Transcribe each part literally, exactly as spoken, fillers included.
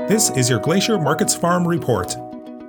This is your Glacier Markets Farm Report.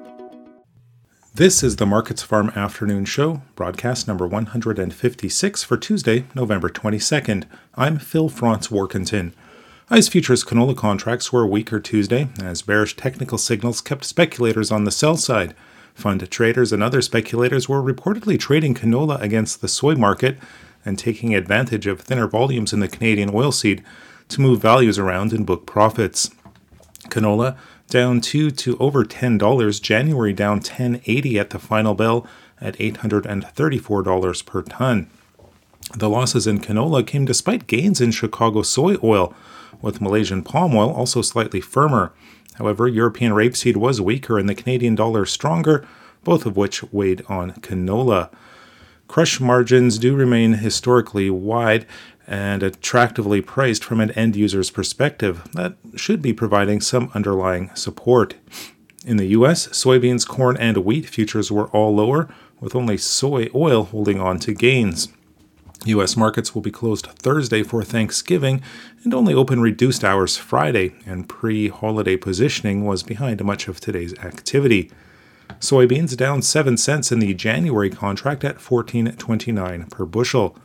This is the Markets Farm Afternoon Show, broadcast number one hundred fifty-six for Tuesday, November twenty-second. I'm Phil Franz Warkentin. I C E futures canola contracts were weaker Tuesday, as bearish technical signals kept speculators on the sell side. Fund traders and other speculators were reportedly trading canola against the soy market and taking advantage of thinner volumes in the Canadian oilseed to move values around and book profits. Canola down two to over ten dollars, January down ten eighty at the final bell at eight hundred thirty-four dollars per ton. The losses in canola came despite gains in Chicago soy oil, with Malaysian palm oil also slightly firmer. However, European rapeseed was weaker and the Canadian dollar stronger, both of which weighed on canola. Crush margins do remain historically wide and attractively priced from an end user's perspective. That should be providing some underlying support. In the U S, soybeans, corn, and wheat futures were all lower, with only soy oil holding on to gains. U S markets will be closed Thursday for Thanksgiving and only open reduced hours Friday, and pre-holiday positioning was behind much of today's activity. Soybeans down seven cents in the January contract at fourteen twenty-nine per bushel.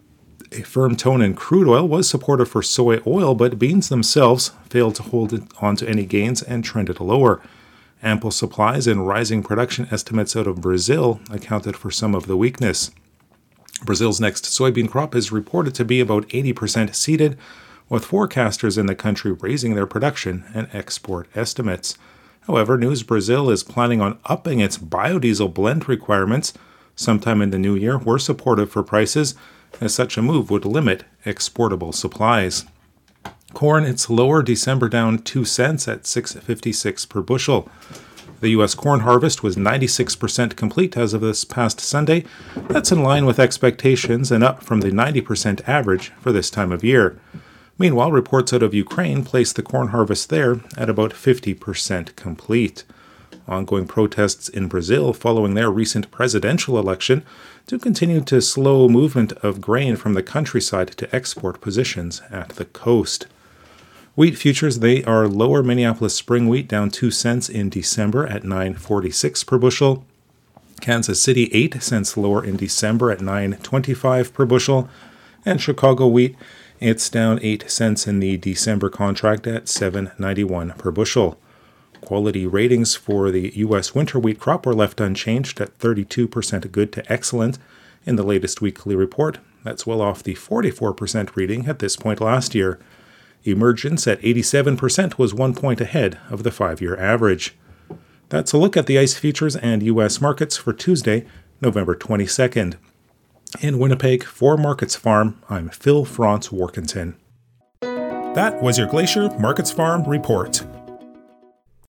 A firm tone in crude oil was supportive for soy oil, but beans themselves failed to hold onto any gains and trended lower. Ample supplies and rising production estimates out of Brazil accounted for some of the weakness. Brazil's next soybean crop is reported to be about eighty percent seeded, with forecasters in the country raising their production and export estimates. However, News Brazil is planning on upping its biodiesel blend requirements sometime in the new year were supportive for prices, as such a move would limit exportable supplies. Corn, it's lower, December down two cents at six fifty-six per bushel. The U S corn harvest was ninety-six percent complete as of this past Sunday. That's in line with expectations and up from the ninety percent average for this time of year. Meanwhile, reports out of Ukraine place the corn harvest there at about fifty percent complete. Ongoing protests in Brazil following their recent presidential election do continue to slow movement of grain from the countryside to export positions at the coast. Wheat futures, they are lower. Minneapolis spring wheat down two cents in December at nine forty-six per bushel. Kansas City eight cents lower in December at nine twenty-five per bushel. And Chicago wheat, it's down eight cents in the December contract at seven ninety-one per bushel. Quality ratings for the U S winter wheat crop were left unchanged at thirty-two percent good to excellent in the latest weekly report. That's well off the forty-four percent reading at this point last year. Emergence at eighty-seven percent was one point ahead of the five-year average. That's a look at the I C E futures and U S markets for Tuesday, November twenty-second. In Winnipeg, for Markets Farm, I'm Phil Franz Warkentin. That was your Glacier Markets Farm Report.